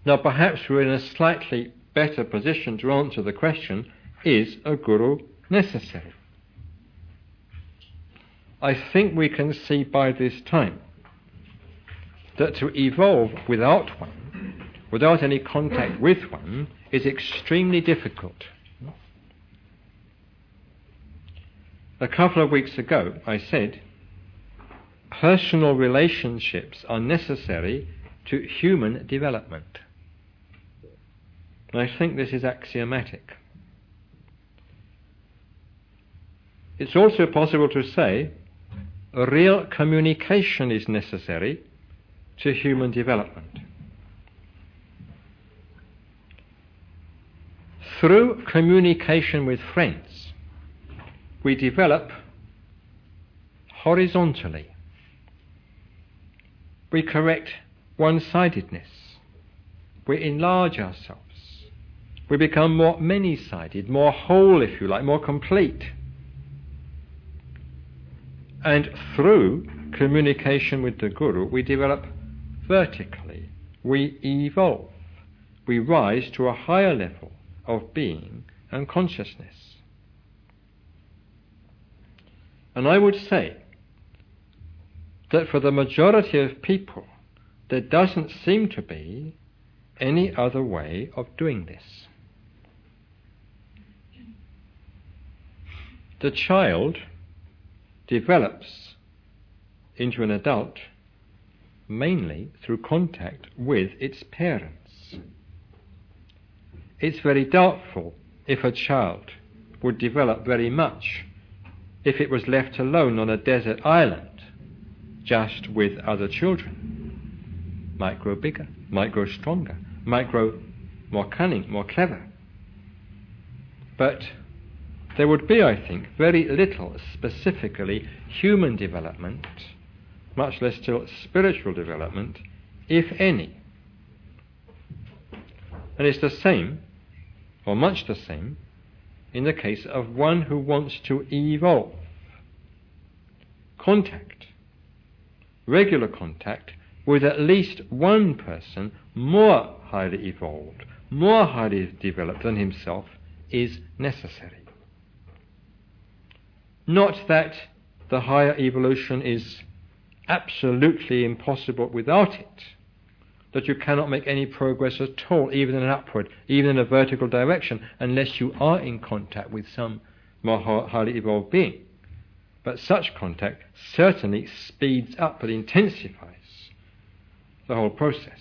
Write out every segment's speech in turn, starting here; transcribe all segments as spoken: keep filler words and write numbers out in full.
Now perhaps we're in a slightly better position to answer the question, is a guru necessary? I think we can see by this time that to evolve without one, without any contact with one, is extremely difficult. A couple of weeks ago I said personal relationships are necessary to human development. And I think this is axiomatic. It's also possible to say a real communication is necessary to human development. Through communication with friends, we develop horizontally. We correct one-sidedness. We enlarge ourselves. We become more many-sided, more whole, if you like, more complete. And through communication with the Guru, we develop vertically. We evolve. We rise to a higher level of being and consciousness. And I would say that for the majority of people, there doesn't seem to be any other way of doing this. The child develops into an adult mainly through contact with its parents. It's very doubtful if a child would develop very much if it was left alone on a desert island just with other children. Might grow bigger, might grow stronger, might grow more cunning, more clever. But there would be, I think, very little specifically human development, much less still spiritual development, if any. And it's the same, or much the same, in the case of one who wants to evolve. Contact, regular contact with at least one person more highly evolved, more highly developed than himself, is necessary. Not that the higher evolution is absolutely impossible without it, that you cannot make any progress at all, even in an upward, even in a vertical direction, unless you are in contact with some more highly evolved being. But such contact certainly speeds up and intensifies the whole process.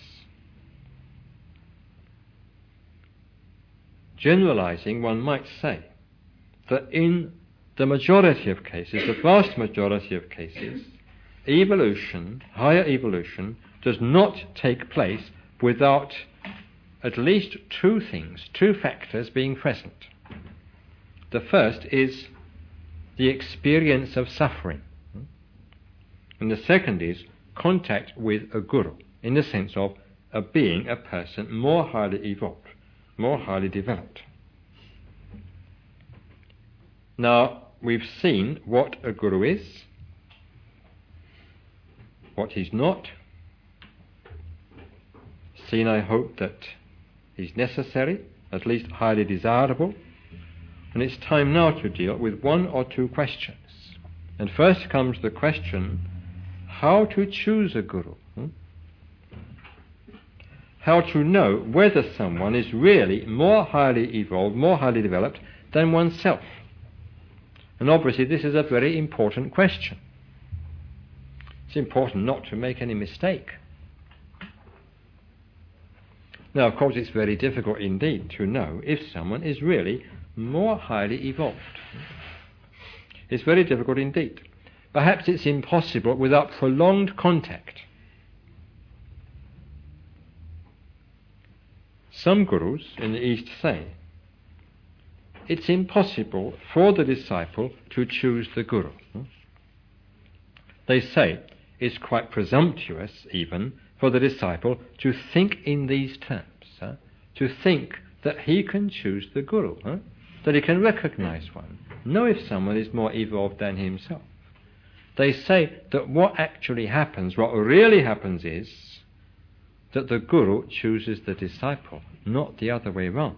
Generalizing, one might say that in the majority of cases, the vast majority of cases, evolution, higher evolution, does not take place without at least two things, two factors being present. The first is the experience of suffering. And the second is contact with a guru, in the sense of a being, a person more highly evolved, more highly developed. Now, we've seen what a guru is, what he's not, seen, I hope, that he's necessary, at least highly desirable, and it's time now to deal with one or two questions. And first comes the question, how to choose a guru? Hmm? How to know whether someone is really more highly evolved, more highly developed than oneself. And obviously this is a very important question. It's important not to make any mistake. Now, of course, it's very difficult indeed to know if someone is really more highly evolved. It's very difficult indeed. Perhaps it's impossible without prolonged contact. Some gurus in the East say it's impossible for the disciple to choose the guru. They say it's quite presumptuous even for the disciple to think in these terms, huh? To think that he can choose the guru, huh? That he can recognize one, know if someone is more evolved than himself. They say that what actually happens, what really happens is that the Guru chooses the disciple, not the other way round.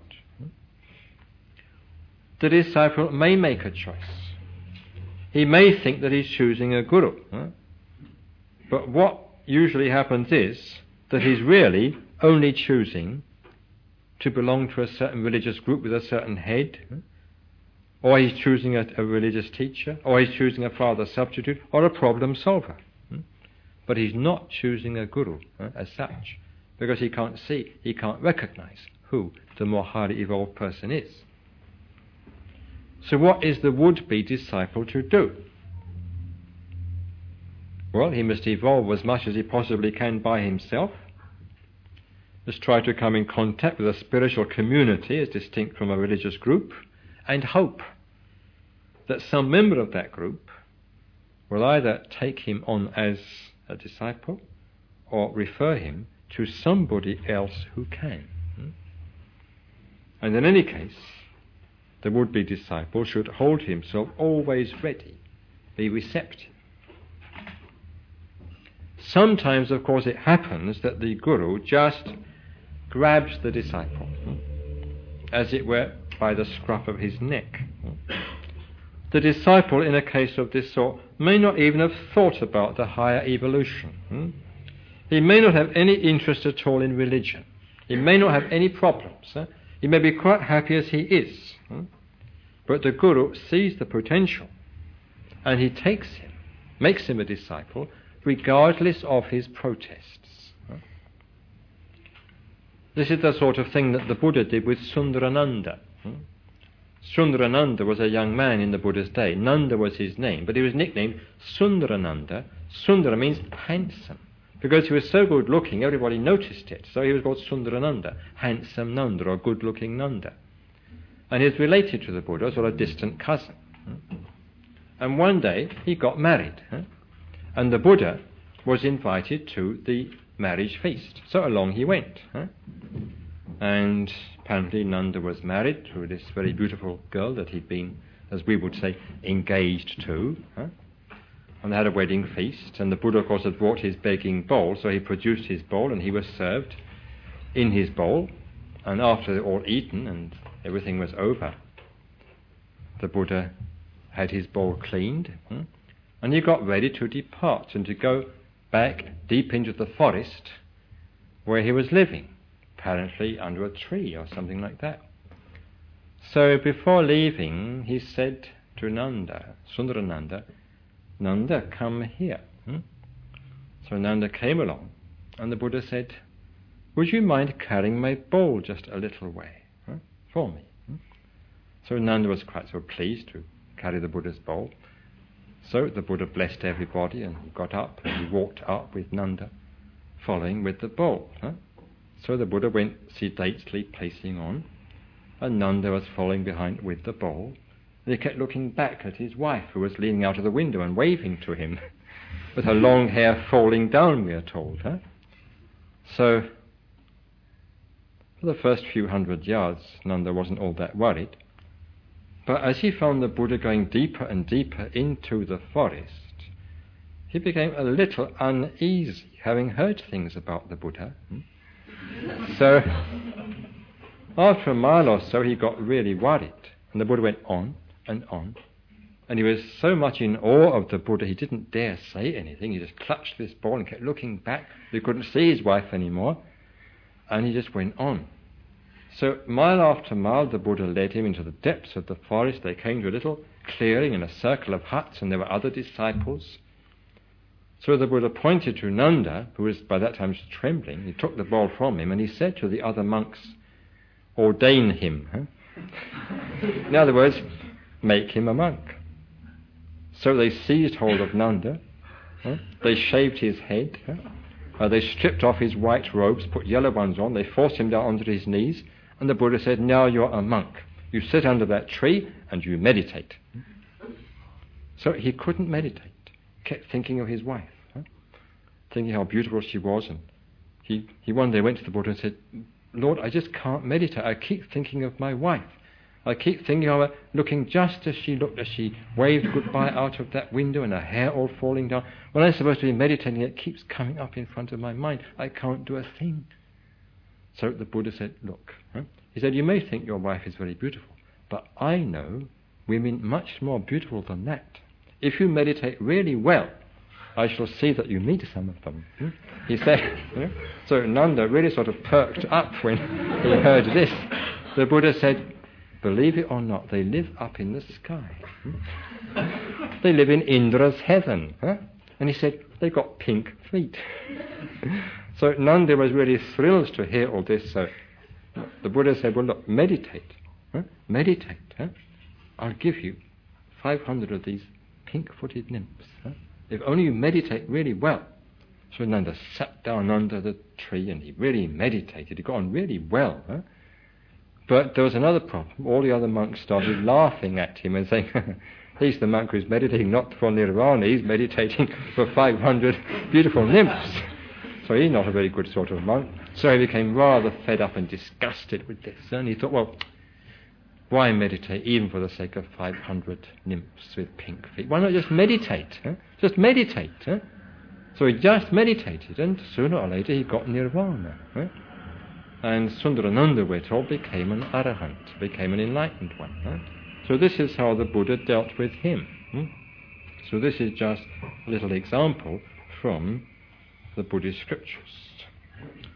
The disciple may make a choice. He may think that he's choosing a Guru. But what usually happens is that he's really only choosing to belong to a certain religious group with a certain head, or he's choosing a, a religious teacher, or he's choosing a father substitute, or a problem solver. But he's not choosing a Guru as such, because he can't see, he can't recognize who the more highly evolved person is. So what is the would-be disciple to do? Well, he must evolve as much as he possibly can by himself. Must try to come in contact with a spiritual community as distinct from a religious group, and hope that some member of that group will either take him on as a disciple or refer him to somebody else who can. And in any case, the would-be disciple should hold himself always ready, be receptive. Sometimes, of course, it happens that the Guru just grabs the disciple, as it were, by the scruff of his neck. The disciple, in a case of this sort, may not even have thought about the higher evolution. He may not have any interest at all in religion. He may not have any problems. He may be quite happy as he is. But the Guru sees the potential, and he takes him, makes him a disciple, regardless of his protests. This is the sort of thing that the Buddha did with Sundarananda. Sundarananda was a young man in the Buddha's day. Nanda was his name, but he was nicknamed Sundarananda. Sundara means handsome. Because he was so good looking, everybody noticed it. So he was called Sundarananda, handsome Nanda, or good looking Nanda. And he is related to the Buddha, sort of a distant cousin. And one day he got married. And the Buddha was invited to the marriage feast. So along he went. And apparently Nanda was married to this very beautiful girl that he'd been, as we would say, engaged to. And they had a wedding feast. And the Buddha, of course, had brought his begging bowl. So he produced his bowl and he was served in his bowl. And after they all eaten and everything was over, the Buddha had his bowl cleaned, hmm? and he got ready to depart and to go back deep into the forest where he was living, apparently under a tree or something like that. So before leaving, he said to Nanda, Sundarananda, Nanda, come here. Hmm? So Nanda came along, and the Buddha said, would you mind carrying my bowl just a little way huh, for me? Hmm? So Nanda was quite so pleased to carry the Buddha's bowl. So the Buddha blessed everybody, and he got up and he walked up with Nanda, following with the bowl. Huh? So the Buddha went sedately pacing on, and Nanda was following behind with the bowl. And he kept looking back at his wife, who was leaning out of the window and waving to him, with her long hair falling down, we are told. Huh? So for the first few hundred yards, Nanda wasn't all that worried. But as he found the Buddha going deeper and deeper into the forest, he became a little uneasy, having heard things about the Buddha. So after a mile or so, he got really worried. And the Buddha went on and on. And he was so much in awe of the Buddha, he didn't dare say anything. He just clutched this bowl and kept looking back. He couldn't see his wife anymore. And he just went on. So mile after mile, the Buddha led him into the depths of the forest. They came to a little clearing in a circle of huts, and there were other disciples. So the Buddha pointed to Nanda, who was by that time trembling. He took the bowl from him, and he said to the other monks, ordain him. Huh? In other words, make him a monk. So they seized hold of Nanda. Huh? They shaved his head. Huh? Uh, they stripped off his white robes, put yellow ones on. They forced him down onto his knees. And the Buddha said, now you're a monk. You sit under that tree and you meditate. So he couldn't meditate. Kept thinking of his wife. Huh? Thinking how beautiful she was. And he, he one day went to the Buddha and said, Lord, I just can't meditate. I keep thinking of my wife. I keep thinking of her looking just as she looked as she waved goodbye out of that window and her hair all falling down. When I'm supposed to be meditating, it keeps coming up in front of my mind. I can't do a thing. So the Buddha said, look, huh? He said, you may think your wife is very beautiful, but I know women much more beautiful than that. If you meditate really well, I shall see that you meet some of them. Hmm? He said, you know? So Nanda really sort of perked up when he heard this. The Buddha said, believe it or not, they live up in the sky. Hmm? They live in Indra's heaven. Huh? And he said, they've got pink feet. So Nanda was really thrilled to hear all this. So the Buddha said, well, look, meditate. Huh? Meditate. Huh? I'll give you five hundred of these pink-footed nymphs. Huh? If only you meditate really well. So Nanda sat down under the tree and he really meditated. He got on really well. Huh? But there was another problem. All the other monks started laughing at him and saying, he's the monk who's meditating not for nirvana, he's meditating for five hundred beautiful nymphs. So he's not a very good sort of monk. So he became rather fed up and disgusted with this. And he thought, well, why meditate even for the sake of five hundred nymphs with pink feet? Why not just meditate? Huh? Just meditate. Huh? So he just meditated, and sooner or later he got nirvana. Huh? And Sundarananda, we're told, became an arahant, became an enlightened one. Huh? So this is how the Buddha dealt with him. Hmm? So this is just a little example from the Buddhist scriptures.